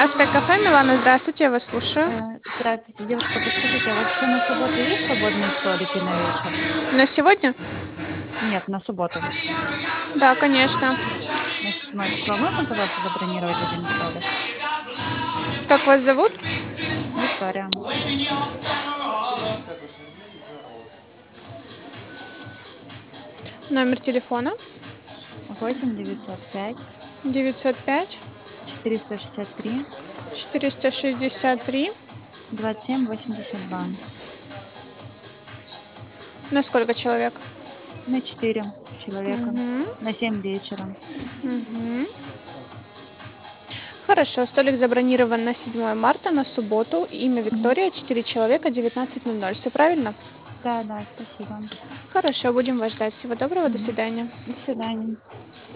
Кафе, Милана, здравствуйте, я вас слушаю. Здравствуйте, девушка, подскажите, а вообще на субботу есть свободные столики на вечер? На сегодня? Нет, на субботу. Да, конечно. На 7 число. Можно, пожалуйста, забронировать один столик? Как вас зовут? Виктория. Номер телефона? 8 905 905 463 463. 27 82. На сколько человек? На 4 человека. Угу. На 7 вечера. Угу. Хорошо, столик забронирован на 7 марта, на субботу. Имя Мгм. Виктория, 4 человека, 19:00. Все правильно? Да, да, спасибо. Хорошо, будем вас ждать. Всего доброго, до Мгм. свидания. До свидания.